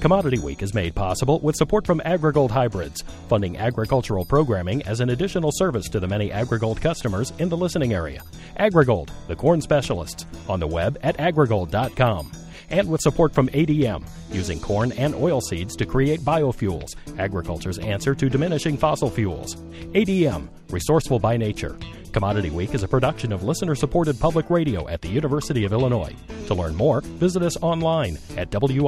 Commodity Week is made possible with support from AgriGold Hybrids, funding agricultural programming as an additional service to the many AgriGold customers in the listening area. AgriGold, the corn specialists, on the web at agrigold.com. And with support from ADM, using corn and oilseeds to create biofuels, agriculture's answer to diminishing fossil fuels. ADM, resourceful by nature. Commodity Week is a production of listener-supported public radio at the University of Illinois. To learn more, visit us online at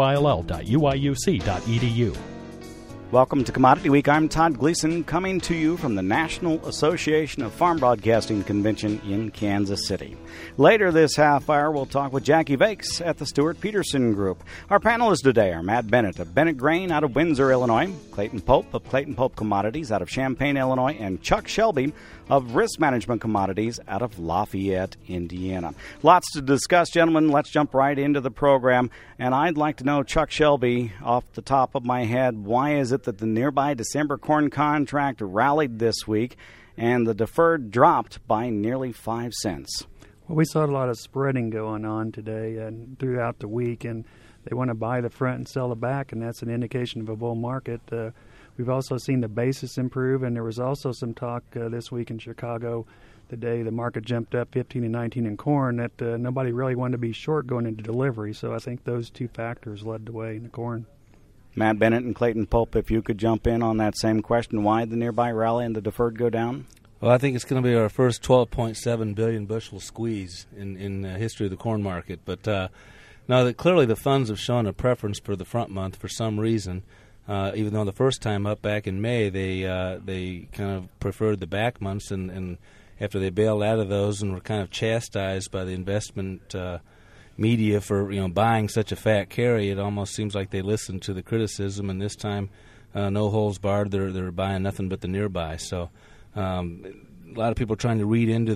will.uiuc.edu. Welcome to Commodity Week. I'm Todd Gleason, coming to you from the National Association of Farm Broadcasting Convention in Kansas City. Later this half hour, we'll talk with Jackie Vakes at the Stuart Peterson Group. Our panelists today are Matt Bennett of Bennett Grain out of Windsor, Illinois, Clayton Pope of Clayton Pope Commodities out of Champaign, Illinois, and Chuck Shelby of Risk Management Commodities out of Lafayette, Indiana. Lots to discuss, gentlemen. Let's jump right into the program. And I'd like to know, Chuck Shelby, off the top of my head, why is it that the nearby December corn contract rallied this week and the deferred dropped by nearly 5 cents? Well, we saw a lot of spreading going on today and throughout the week, and they want to buy the front and sell the back, and that's an indication of a bull market. We've also seen the basis improve, and there was also some talk this week in Chicago, the day the market jumped up 15 and 19 in corn, that nobody really wanted to be short going into delivery. So I think those two factors led the way in the corn. Matt Bennett and Clayton Pope, if you could jump in on that same question, why the nearby rally and the deferred go down? Well, I think it's going to be our first 12.7 billion bushel squeeze in the history of the corn market. But now that clearly the funds have shown a preference for the front month for some reason. Even though the first time up back in May, they kind of preferred the back months, and after they bailed out of those and were kind of chastised by the investment media for buying such a fat carry, it almost seems like they listened to the criticism. And this time, no holds barred, they're buying nothing but the nearby. So a lot of people are trying to read into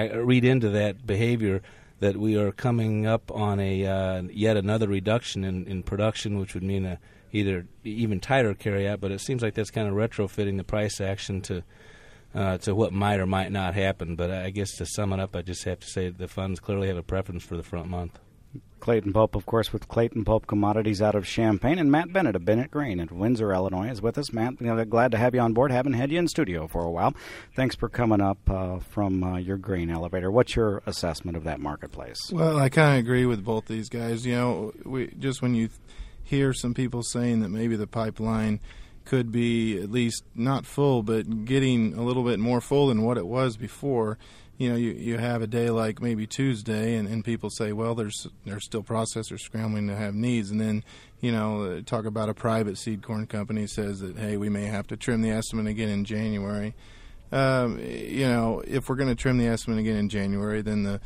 that behavior that we are coming up on a yet another reduction in production, which would mean either even tighter carryout, but it seems like that's kind of retrofitting the price action to what might or might not happen. But I guess to sum it up, I just have to say the funds clearly have a preference for the front month. Clayton Pope, of course, with Clayton Pope Commodities out of Champaign, and Matt Bennett of Bennett Grain at Windsor, Illinois, is with us. Matt, glad to have you on board. Haven't had you in studio for a while. Thanks for coming up from your grain elevator. What's your assessment of that marketplace? Well, I kind of agree with both these guys. When you hear some people saying that maybe the pipeline could be at least not full, but getting a little bit more full than what it was before. You have a day like maybe Tuesday, and people say, well, there's still processors scrambling to have needs. And then, talk about a private seed corn company says that, hey, we may have to trim the estimate again in January. If we're going to trim the estimate again in January, then the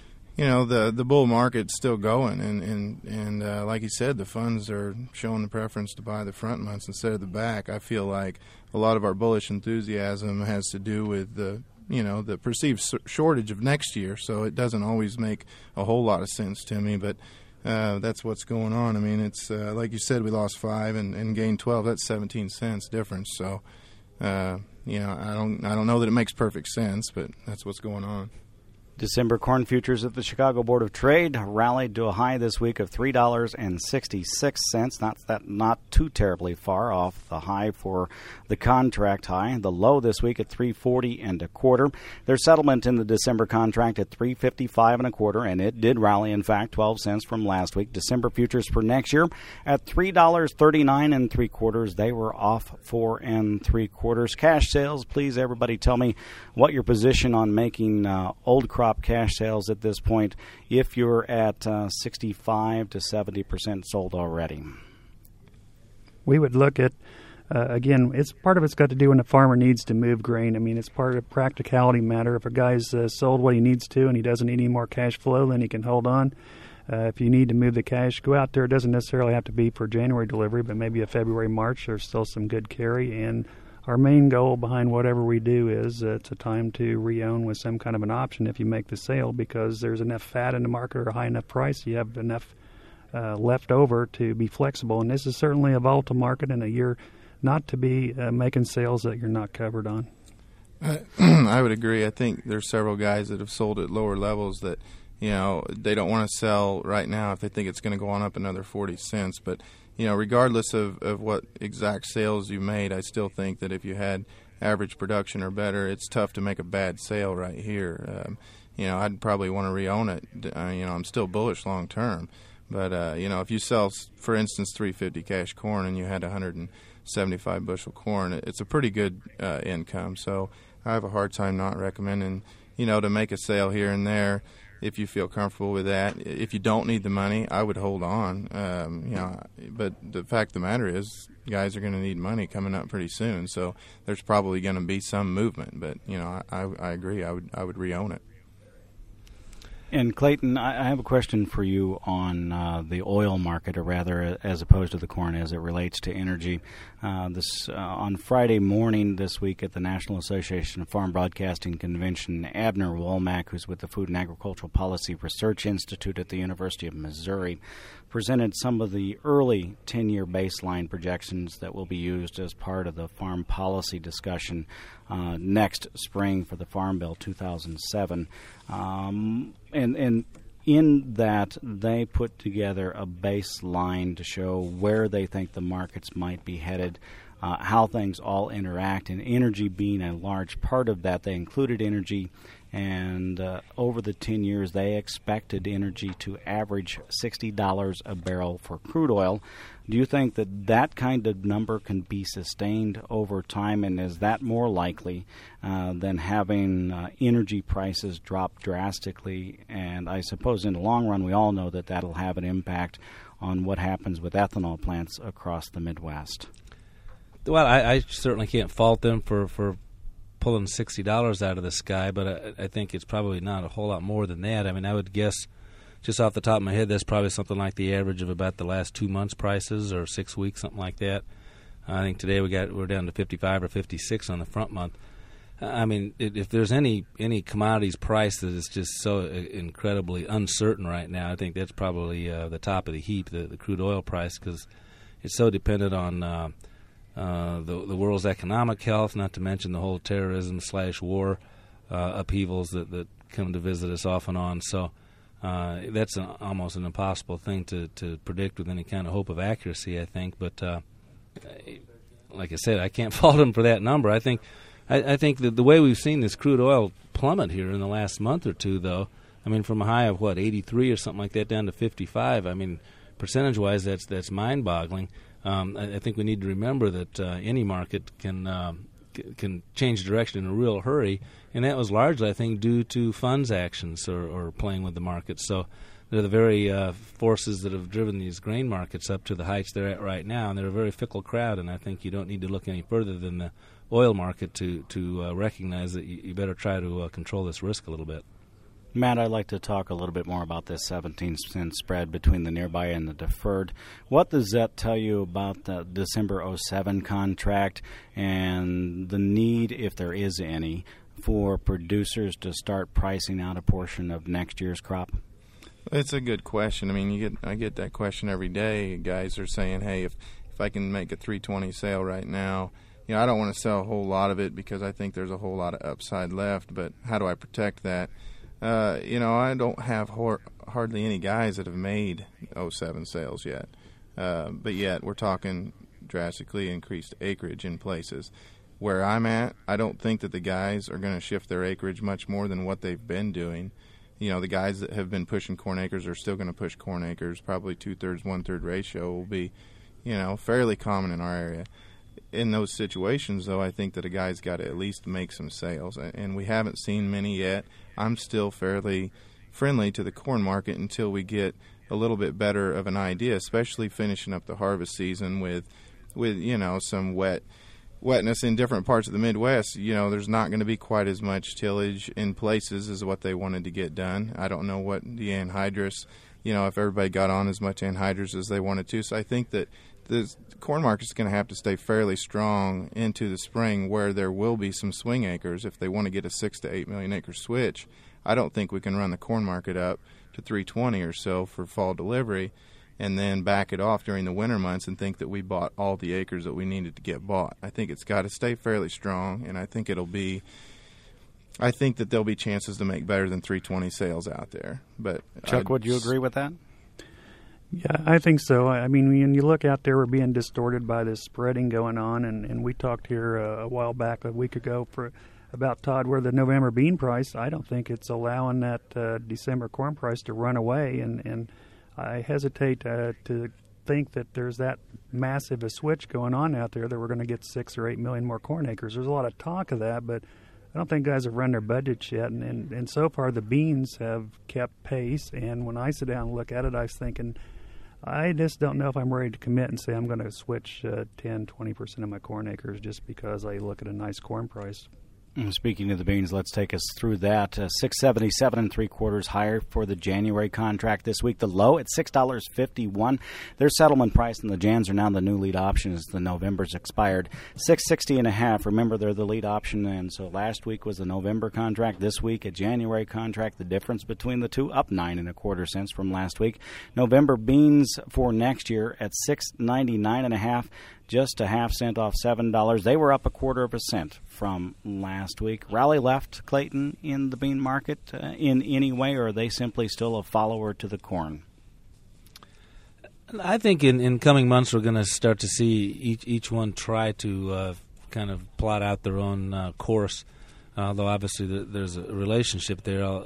bull market's still going. And like you said, the funds are showing the preference to buy the front months instead of the back. I feel like a lot of our bullish enthusiasm has to do with the perceived shortage of next year, so it doesn't always make a whole lot of sense to me, but that's what's going on. I mean, it's like you said, we lost 5 and gained 12. That's 17 cents difference. So, I don't know that it makes perfect sense, but that's what's going on. December corn futures at the Chicago Board of Trade rallied to a high this week of $3.66. Not too terribly far off the high for the contract high. The low this week at $3.40 1/4. Their settlement in the December contract at $3.55 1/4, and it did rally, in fact, 12 cents from last week. December futures for next year at $3.39 3/4. They were off 4 3/4. Cash sales, please, everybody, tell me what your position on making old crop cash sales at this point, if you're at 65 to 70% sold already. We would look at, again, part of it's got to do when the farmer needs to move grain. I mean, it's part of practicality matter. If a guy's sold what he needs to and he doesn't need any more cash flow, then he can hold on. If you need to move the cash, go out there. It doesn't necessarily have to be for January delivery, but maybe a February, March, there's still some good carry. And our main goal behind whatever we do is it's a time to re-own with some kind of an option if you make the sale, because there's enough fat in the market or a high enough price, you have enough left over to be flexible. And this is certainly a volatile market and a year not to be making sales that you're not covered on. I would agree. I think there's several guys that have sold at lower levels that they don't want to sell right now if they think it's going to go on up another 40 cents. But, regardless of what exact sales you made, I still think that if you had average production or better, it's tough to make a bad sale right here. I'd probably want to re-own it. I'm still bullish long term. But, if you sell, for instance, 350 cash corn and you had 175 bushel corn, it's a pretty good income. So I have a hard time not recommending, to make a sale here and there if you feel comfortable with that. If you don't need the money, I would hold on. But the fact of the matter is, guys are going to need money coming up pretty soon. So there's probably going to be some movement. But, I agree. I would re-own it. And Clayton, I have a question for you on the oil market, or rather, as opposed to the corn, as it relates to energy. On Friday morning this week at the National Association of Farm Broadcasting Convention, Abner Womack, who's with the Food and Agricultural Policy Research Institute at the University of Missouri, presented some of the early 10-year baseline projections that will be used as part of the farm policy discussion next spring for the Farm Bill 2007. And in that, they put together a baseline to show where they think the markets might be headed, how things all interact, and energy being a large part of that. They included energy, and over the 10 years, they expected energy to average $60 a barrel for crude oil. Do you think that kind of number can be sustained over time, and is that more likely than having energy prices drop drastically? And I suppose in the long run, we all know that that'll have an impact on what happens with ethanol plants across the Midwest. Well, I certainly can't fault them for pulling $60 out of the sky, but I think it's probably not a whole lot more than that. I mean, I would guess, just off the top of my head, that's probably something like the average of about the last 2 months' prices, or 6 weeks, something like that. I think today we're down to 55 or 56 on the front month. I mean, if there's any commodities price that is just so incredibly uncertain right now, I think that's probably the top of the heap, the crude oil price, because it's so dependent on the world's economic health, not to mention the whole terrorism/war upheavals that come to visit us off and on. So that's almost an impossible thing to predict with any kind of hope of accuracy, I think. But like I said, I can't fault them for that number. I think that the way we've seen this crude oil plummet here in the last month or two, though, I mean, from a high of 83 or something like that down to 55. I mean, percentage-wise, that's mind-boggling. I think we need to remember that any market can change direction in a real hurry, and that was largely, I think, due to funds actions or playing with the market. So they're the very forces that have driven these grain markets up to the heights they're at right now, and they're a very fickle crowd, and I think you don't need to look any further than the oil market to recognize that you better try to control this risk a little bit. Matt, I'd like to talk a little bit more about this 17-cent spread between the nearby and the deferred. What does that tell you about the December 07 contract and the need, if there is any, for producers to start pricing out a portion of next year's crop? It's a good question. I mean, I get that question every day. Guys are saying, hey, if I can make a 320 sale right now, I don't want to sell a whole lot of it because I think there's a whole lot of upside left, but how do I protect that? I don't have hardly any guys that have made 07 sales yet. But yet we're talking drastically increased acreage in places. Where I'm at, I don't think that the guys are going to shift their acreage much more than what they've been doing. The guys that have been pushing corn acres are still going to push corn acres. Probably 2/3, 1/3 ratio will be, fairly common in our area. In those situations, though, I think that a guy's got to at least make some sales, and we haven't seen many yet. I'm still fairly friendly to the corn market until we get a little bit better of an idea, especially finishing up the harvest season with some wetness in different parts of the Midwest. There's not going to be quite as much tillage in places as what they wanted to get done. I don't know what the anhydrous, if everybody got on as much anhydrous as they wanted to. So I think that the corn market's going to have to stay fairly strong into the spring, where there will be some swing acres if they want to get a 6 to 8 million acre switch. I don't think we can run the corn market up to 320 or so for fall delivery and then back it off during the winter months and think that we bought all the acres that we needed to get bought. I think it's got to stay fairly strong, and I think it'll be I think that there'll be chances to make better than 320 sales out there. But Chuck, would you agree with that? Yeah, I think so. I mean, when you look out there, we're being distorted by this spreading going on, and we talked here a while back, a week ago, about, Todd, where the November bean price, I don't think it's allowing that December corn price to run away, and I hesitate to think that there's that massive a switch going on out there that we're going to get 6 or 8 million more corn acres. There's a lot of talk of that, but I don't think guys have run their budgets yet, and so far the beans have kept pace, and when I sit down and look at it, I was thinking, I just don't know if I'm ready to commit and say I'm going to switch 10, 20% of my corn acres just because I look at a nice corn price. Speaking of the beans, let's take us through that. 677 3/4 higher for the January contract this week. The low at $6.51. Their settlement price and the Jans are now the new lead option as the November's expired. 660.5. Remember, they're the lead option, and so last week was the November contract. This week, a January contract. The difference between the two, up 9 1/4 cents from last week. November beans for next year at $6.99.5. Just a half cent off $7. They were up 1/4 cent from last week. Rally left, Clayton, in the bean market in any way, or are they simply still a follower to the corn? I think in coming months we're going to start to see each one try to kind of plot out their own course, although obviously there's a relationship there.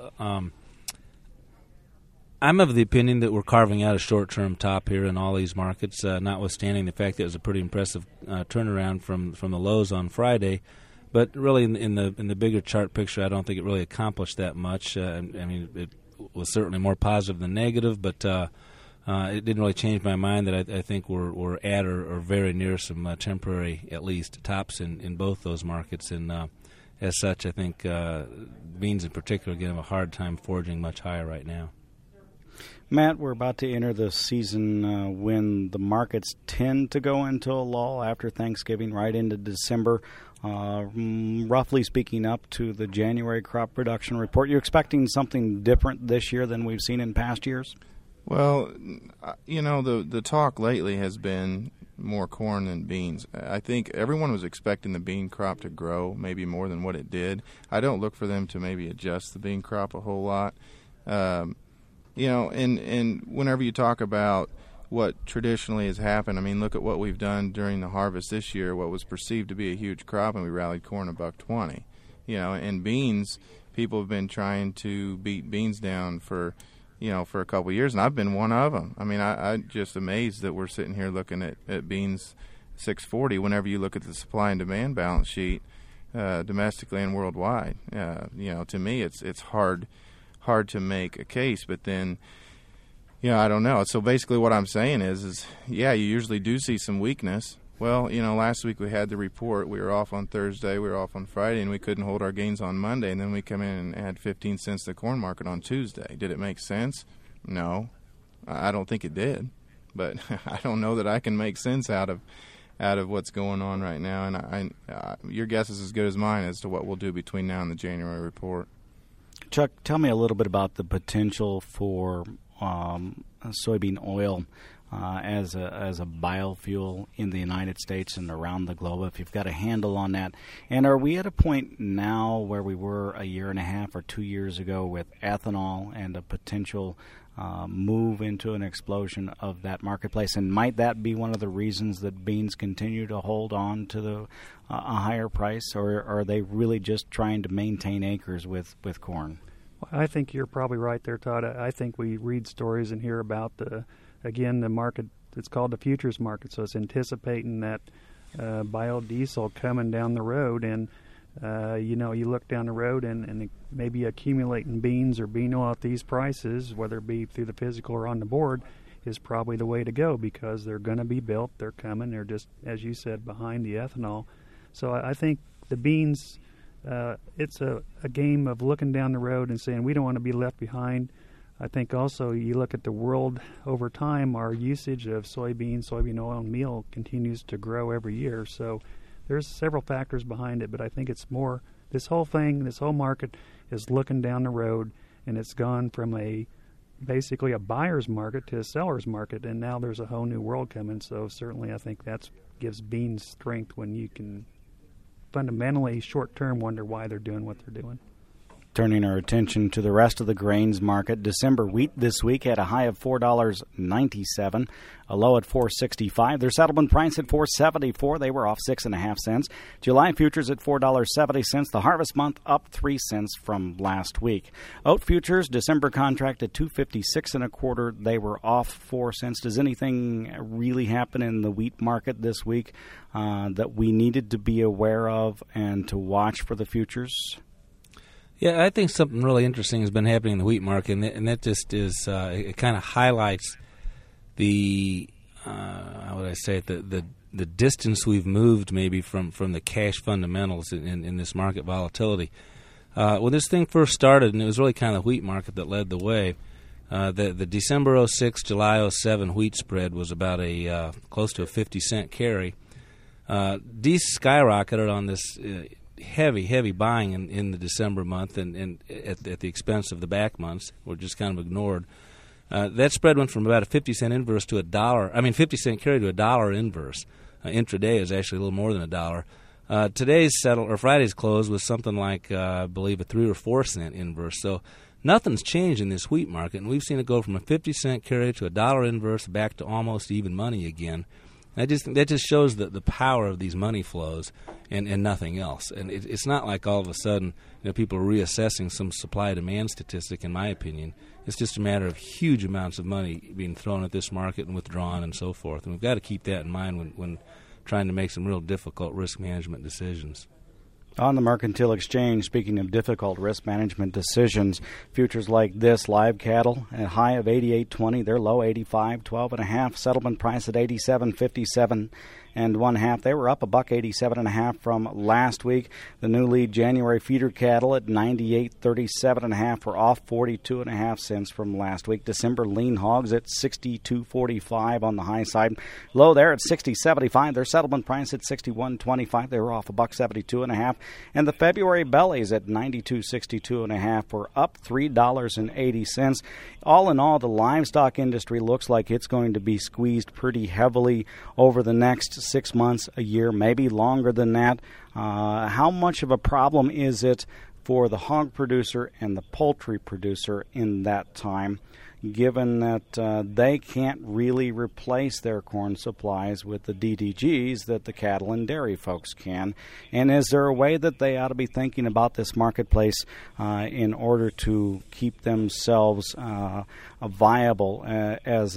I'm of the opinion that we're carving out a short-term top here in all these markets, notwithstanding the fact that it was a pretty impressive turnaround from the lows on Friday. But really, in the bigger chart picture, I don't think it really accomplished that much. I mean, it was certainly more positive than negative, but it didn't really change my mind that I think we're at or very near some temporary, at least, tops in both those markets. And as such, I think beans in particular are going to have a hard time forging much higher right now. Matt, we're about to enter the season when the markets tend to go into a lull after Thanksgiving right into December, roughly speaking up to the January crop production report. You expecting something different this year than we've seen in past years? Well, you know, the talk lately has been more corn than beans. I think everyone was expecting the bean crop to grow maybe more than what it did. I don't look for them to maybe adjust the bean crop a whole lot. You know, and whenever you talk about what traditionally has happened, I mean, look at what we've done during the harvest this year, what was perceived to be a huge crop, and we rallied corn $1.20. You know, and beans, people have been trying to beat beans down for a couple of years, and I've been one of them. I mean, I'm just amazed that we're sitting here looking at beans $6.40 whenever you look at the supply and demand balance sheet domestically and worldwide. You know, to me, it's hard to make a case, but then, you know, I don't know. So basically what I'm saying is yeah, you usually do see some weakness. Well, you know, last week we had the report. We were off on Thursday, we were off on Friday, and we couldn't hold our gains on Monday, and then we come in and add 15 cents to the corn market on Tuesday. Did it make sense? No. I don't think it did. But I don't know that I can make sense out of what's going on right now, and your guess is as good as mine as to what we'll do between now and the January report. Chuck, tell me a little bit about the potential for soybean oil as a biofuel in the United States and around the globe, if you've got a handle on that. And are we at a point now where we were a year and a half or 2 years ago with ethanol and a potential move into an explosion of that marketplace? And might that be one of the reasons that beans continue to hold on to a higher price, or are they really just trying to maintain acres with corn? Well, I think you're probably right there, Todd. I think we read stories and hear about the market. It's called the futures market, so it's anticipating that biodiesel coming down the road, and you know, you look down the road and maybe accumulating beans or bean oil at these prices, whether it be through the physical or on the board, is probably the way to go, because they're going to be built, they're coming, they're just, as you said, behind the ethanol. So I think the beans, it's a game of looking down the road and saying we don't want to be left behind. I think also you look at the world over time, our usage of soybean oil, and meal continues to grow every year. So there's several factors behind it, but I think it's more, this whole market is looking down the road, and it's gone from basically a buyer's market to a seller's market, and now there's a whole new world coming. So certainly I think that gives beans strength when you can fundamentally short-term wonder why they're doing what they're doing. Turning our attention to the rest of the grains market, December wheat this week had a high of $4.97, a low at $4.65. Their settlement price at $4.74. They were off 6.5 cents. July futures at $4.70. The harvest month up 3 cents from last week. Oat futures, December contract at $2.5625. They were off 4 cents. Does anything really happen in the wheat market this week that we needed to be aware of and to watch for the futures? Yeah, I think something really interesting has been happening in the wheat market, and that just is it kind of highlights the how would I say it, the distance we've moved maybe from the cash fundamentals in this market volatility. When this thing first started, and it was really kind of the wheat market that led the way, the December 06, July 07 wheat spread was about a close to a 50-cent carry. Skyrocketed on this heavy buying in the December month and at the expense of the back months were just kind of ignored. That spread went from about a 50-cent inverse to $50-cent carry to $1 inverse. Intraday is actually a little more than $1. Today's Friday's close was something like I believe a 3 or 4 cent inverse. So nothing's changed in this wheat market, and we've seen it go from a 50-cent carry to $1 inverse back to almost even money again. That just shows the power of these money flows and nothing else. And it's not like all of a sudden people are reassessing some supply-demand statistic, in my opinion. It's just a matter of huge amounts of money being thrown at this market and withdrawn and so forth. And we've got to keep that in mind when trying to make some real difficult risk management decisions. On the Mercantile Exchange, speaking of difficult risk management decisions, futures like this, live cattle at high of 88.20, they're low 85, 12.5, settlement price at 87.57 and 1/2. They were up $1.87.5 from last week. The new lead January feeder cattle at 98.37.5 were off 42.5 cents from last week. December lean hogs at 62.45 on the high side. Low there at 60.75. Their settlement price at 61.25. They were off $1.72.5. And the February bellies at 92.62.5 were up $3.80. All in all, the livestock industry looks like it's going to be squeezed pretty heavily over the next 6 months, a year, maybe longer than that. How much of a problem is it for the hog producer and the poultry producer in that time, given that they can't really replace their corn supplies with the DDGs that the cattle and dairy folks can? And is there a way that they ought to be thinking about this marketplace in order to keep themselves viable as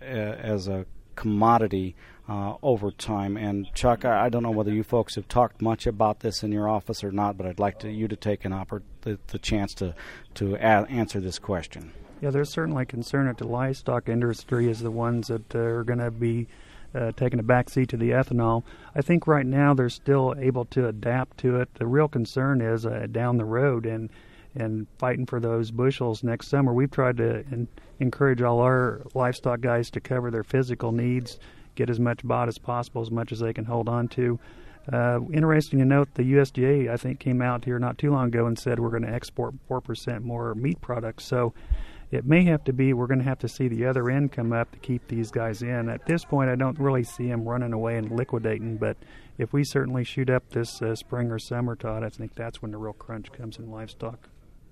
a commodity over time? And Chuck, I don't know whether you folks have talked much about this in your office or not, but I'd like you to take the chance to answer this question. Yeah, there's certainly concern that the livestock industry is the ones that are going to be taking a backseat to the ethanol. I think right now they're still able to adapt to it. The real concern is down the road and fighting for those bushels next summer. We've tried to encourage all our livestock guys to cover their physical needs, get as much bought as possible, as much as they can hold on to. Interesting to note, the USDA, I think, came out here not too long ago and said we're going to export 4% more meat products. So it may have to be, we're going to have to see the other end come up to keep these guys in. At this point, I don't really see them running away and liquidating, but if we certainly shoot up this spring or summer, Todd, I think that's when the real crunch comes in livestock.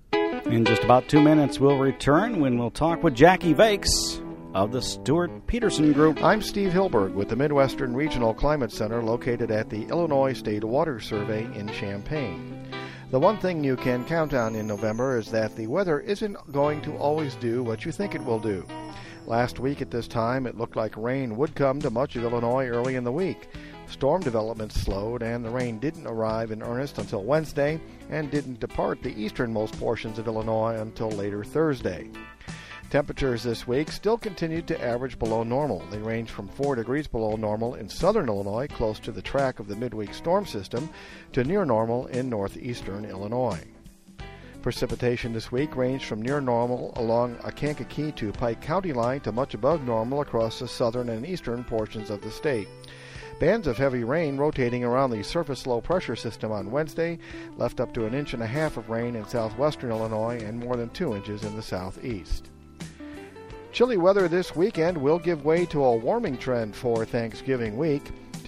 In just about 2 minutes, we'll return when we'll talk with Jackie Vakes of the Stewart Peterson Group. I'm Steve Hilberg with the Midwestern Regional Climate Center located at the Illinois State Water Survey in Champaign. The one thing you can count on in November is that the weather isn't going to always do what you think it will do. Last week at this time, it looked like rain would come to much of Illinois early in the week. Storm development slowed, and the rain didn't arrive in earnest until Wednesday and didn't depart the easternmost portions of Illinois until later Thursday. Temperatures this week still continued to average below normal. They ranged from 4 degrees below normal in southern Illinois, close to the track of the midweek storm system, to near normal in northeastern Illinois. Precipitation this week ranged from near normal along a Kankakee to Pike County line to much above normal across the southern and eastern portions of the state. Bands of heavy rain rotating around the surface low-pressure system on Wednesday left up to 1.5 inches of rain in southwestern Illinois and more than 2 inches in the southeast. Chilly weather this weekend will give way to a warming trend for Thanksgiving week.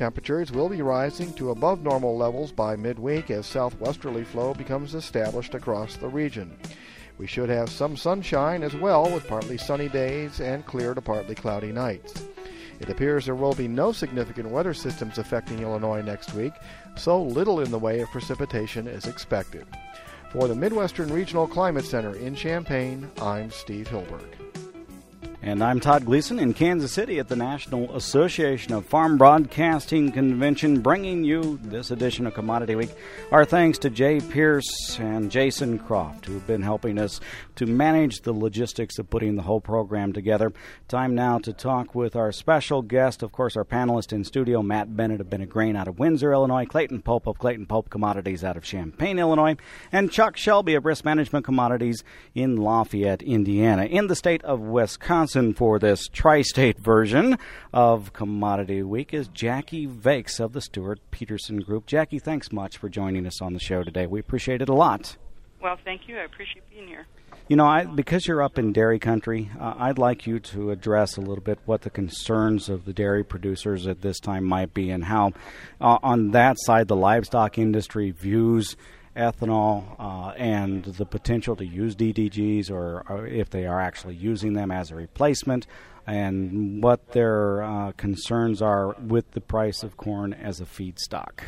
Temperatures will be rising to above normal levels by midweek as southwesterly flow becomes established across the region. We should have some sunshine as well, with partly sunny days and clear to partly cloudy nights. It appears there will be no significant weather systems affecting Illinois next week, so little in the way of precipitation is expected. For the Midwestern Regional Climate Center in Champaign, I'm Steve Hilberg. And I'm Todd Gleason in Kansas City at the National Association of Farm Broadcasting Convention, bringing you this edition of Commodity Week. Our thanks to Jay Pierce and Jason Croft, who have been helping us to manage the logistics of putting the whole program together. Time now to talk with our special guest, of course, our panelist in studio, Matt Bennett of Bennett Grain out of Windsor, Illinois, Clayton Pope of Clayton Pope Commodities out of Champaign, Illinois, and Chuck Shelby of Risk Management Commodities in Lafayette, Indiana. In the state of Wisconsin, for this tri-state version of Commodity Week is Jackie Vakes of the Stewart Peterson Group. Jackie, thanks much for joining us on the show today. We appreciate it a lot. Well, thank you. I appreciate being here. You know, because you're up in dairy country, I'd like you to address a little bit what the concerns of the dairy producers at this time might be, and how on that side the livestock industry views ethanol and the potential to use DDGs, or if they are actually using them as a replacement, and what their concerns are with the price of corn as a feedstock.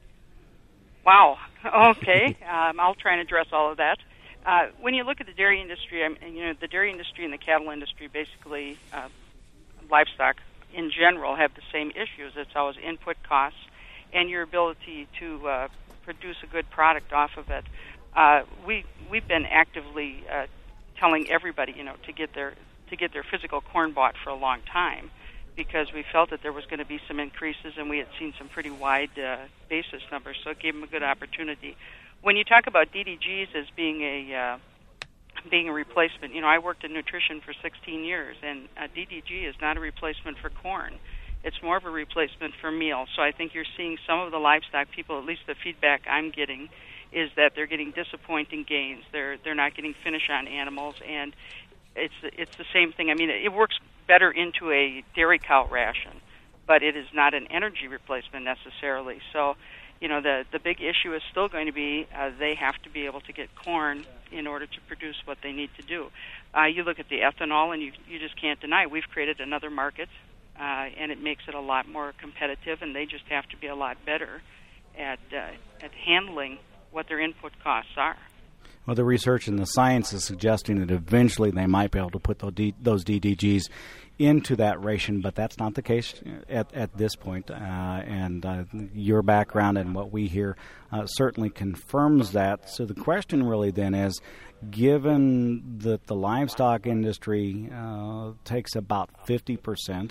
Wow. Okay. I'll try and address all of that. When you look at the dairy industry, the dairy industry and the cattle industry, basically livestock in general, have the same issues. It's always input costs and your ability to produce a good product off of it. We've been actively telling everybody, to get their physical corn bought for a long time, because we felt that there was going to be some increases, and we had seen some pretty wide basis numbers, so it gave them a good opportunity. When you talk about DDGs as being a replacement, I worked in nutrition for 16 years, and DDG is not a replacement for corn. It's more of a replacement for meal. So I think you're seeing some of the livestock people, at least the feedback I'm getting, is that they're getting disappointing gains. They're not getting finish on animals, and it's the same thing. I mean, it works better into a dairy cow ration, but it is not an energy replacement necessarily. So, the big issue is still going to be they have to be able to get corn in order to produce what they need to do. You look at the ethanol, and you just can't deny we've created another market. And it makes it a lot more competitive, and they just have to be a lot better at handling what their input costs are. Well, the research and the science is suggesting that eventually they might be able to put those DDGs into that ration, but that's not the case at this point. And your background and what we hear certainly confirms that. So the question really then is, given that the livestock industry takes about 50%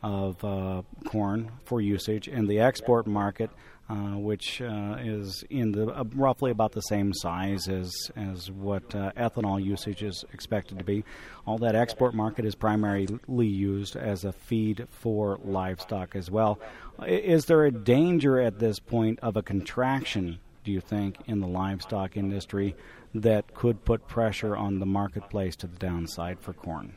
of corn for usage, and the export market, which is in the roughly about the same size as what ethanol usage is expected to be. All that export market is primarily used as a feed for livestock as well. Is there a danger at this point of a contraction, do you think, in the livestock industry that could put pressure on the marketplace to the downside for corn?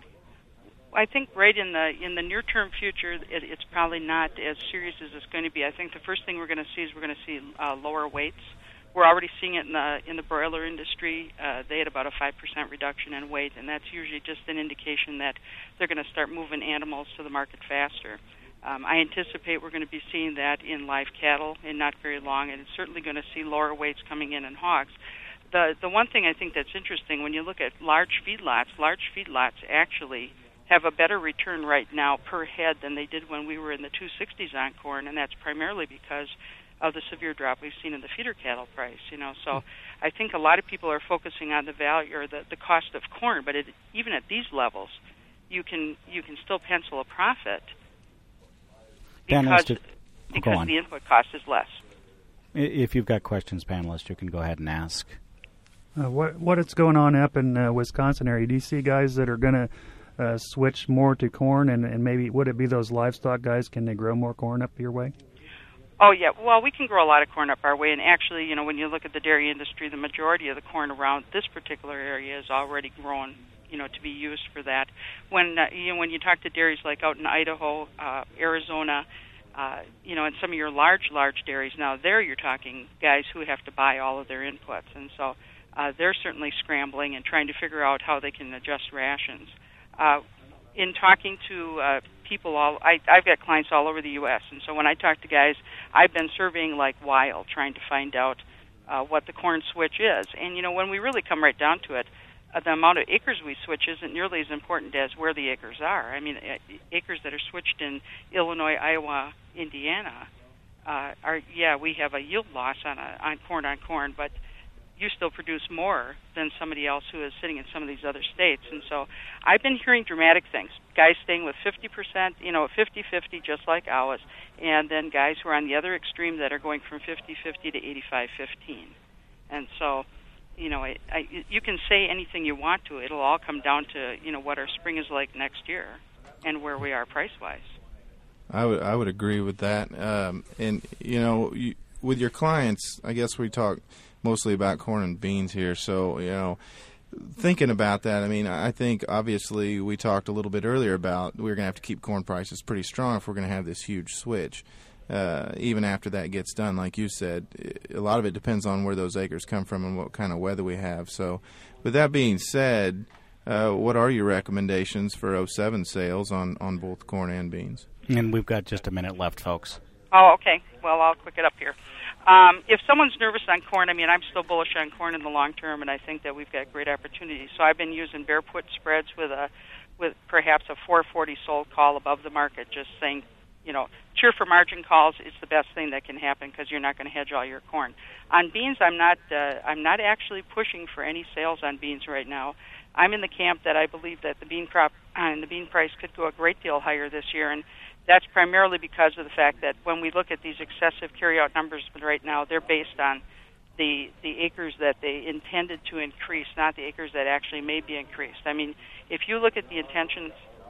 I think right in the near-term future, it's probably not as serious as it's going to be. I think the first thing we're going to see is lower weights. We're already seeing it in the broiler industry. They had about a 5% reduction in weight, and that's usually just an indication that they're going to start moving animals to the market faster. I anticipate we're going to be seeing that in live cattle in not very long, and it's certainly going to see lower weights coming in hogs. The one thing I think that's interesting, when you look at large feedlots actually have a better return right now per head than they did when we were in the 260s on corn, and that's primarily because of the severe drop we've seen in the feeder cattle price. So I think a lot of people are focusing on the value or the cost of corn, but even at these levels, you can still pencil a profit because the input cost is less. If you've got questions, panelists, you can go ahead and ask. What is going on up in Wisconsin area? Do you see guys that are going to switch more to corn, and maybe would it be those livestock guys? Can they grow more corn up your way? Oh, yeah. Well, we can grow a lot of corn up our way, and actually, when you look at the dairy industry, the majority of the corn around this particular area is already grown, to be used for that. When you talk to dairies like out in Idaho, Arizona, And some of your large dairies, now there you're talking guys who have to buy all of their inputs. And so they're certainly scrambling and trying to figure out how they can adjust rations. In talking to people, I've got clients all over the U.S., and so when I talk to guys, I've been surveying like wild, trying to find out what the corn switch is. And, when we really come right down to it, the amount of acres we switch isn't nearly as important as where the acres are. I mean, acres that are switched in Illinois, Iowa, Indiana, we have a yield loss on corn, but you still produce more than somebody else who is sitting in some of these other states. And so I've been hearing dramatic things. Guys staying with 50%, 50-50, just like ours, and then guys who are on the other extreme that are going from 50-50 to 85-15. And so, you can say anything you want to. It'll all come down to, what our spring is like next year and where we are price-wise. I would agree with that. With your clients, I guess we talk mostly about corn and beans here. So, thinking about that, I think obviously we talked a little bit earlier about we're going to have to keep corn prices pretty strong if we're going to have this huge switch. Even after that gets done, like you said, a lot of it depends on where those acres come from and what kind of weather we have. So with that being said, what are your recommendations for 07 sales on both corn and beans? And we've got just a minute left, folks. Oh, okay. Well, I'll quick it up here. If someone's nervous on corn, I'm still bullish on corn in the long term, and I think that we've got great opportunities. So I've been using bear put spreads with perhaps a 440 sold call above the market, just saying, cheer for margin calls. It's the best thing that can happen because you're not going to hedge all your corn. On beans, I'm not actually pushing for any sales on beans right now. I'm in the camp that I believe that the bean crop and the bean price could go a great deal higher this year, and that's primarily because of the fact that when we look at these excessive carryout numbers right now, they're based on the acres that they intended to increase, not the acres that actually may be increased. If you look at the intentions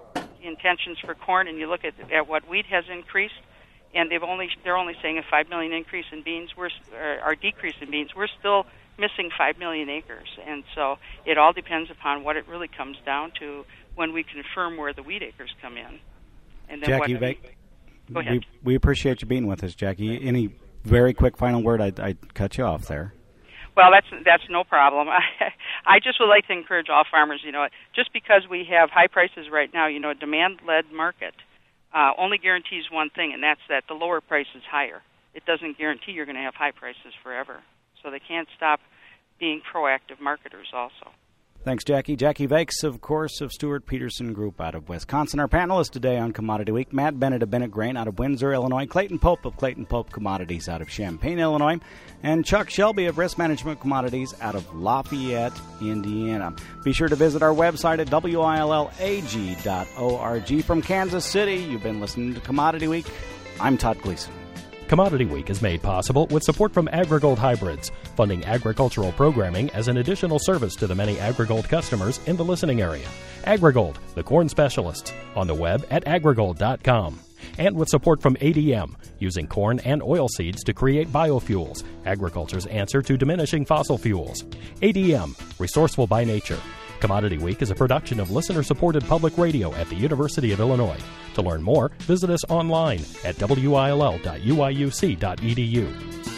for corn and you look at what wheat has increased, and they're only saying a 5 million increase in beans, or decrease in beans, we're still missing 5 million acres. And so it all depends upon what it really comes down to when we confirm where the wheat acres come in. And then Jackie, go ahead. We appreciate you being with us, Jackie. Any very quick final word? I'd cut you off there. Well, that's no problem. I just would like to encourage all farmers, just because we have high prices right now, a demand-led market only guarantees one thing, and that's that the lower price is higher. It doesn't guarantee you're going to have high prices forever. So they can't stop being proactive marketers also. Thanks, Jackie. Jackie Vakes, of course, of Stewart Peterson Group out of Wisconsin. Our panelists today on Commodity Week, Matt Bennett of Bennett Grain out of Windsor, Illinois, Clayton Pope of Clayton Pope Commodities out of Champaign, Illinois, and Chuck Shelby of Risk Management Commodities out of Lafayette, Indiana. Be sure to visit our website at WILLAG.org. From Kansas City, you've been listening to Commodity Week. I'm Todd Gleason. Commodity Week is made possible with support from AgriGold Hybrids, funding agricultural programming as an additional service to the many AgriGold customers in the listening area. AgriGold, the corn specialists, on the web at agrigold.com. And with support from ADM, using corn and oilseeds to create biofuels, agriculture's answer to diminishing fossil fuels. ADM, resourceful by nature. Commodity Week is a production of listener-supported public radio at the University of Illinois. To learn more, visit us online at will.uiuc.edu.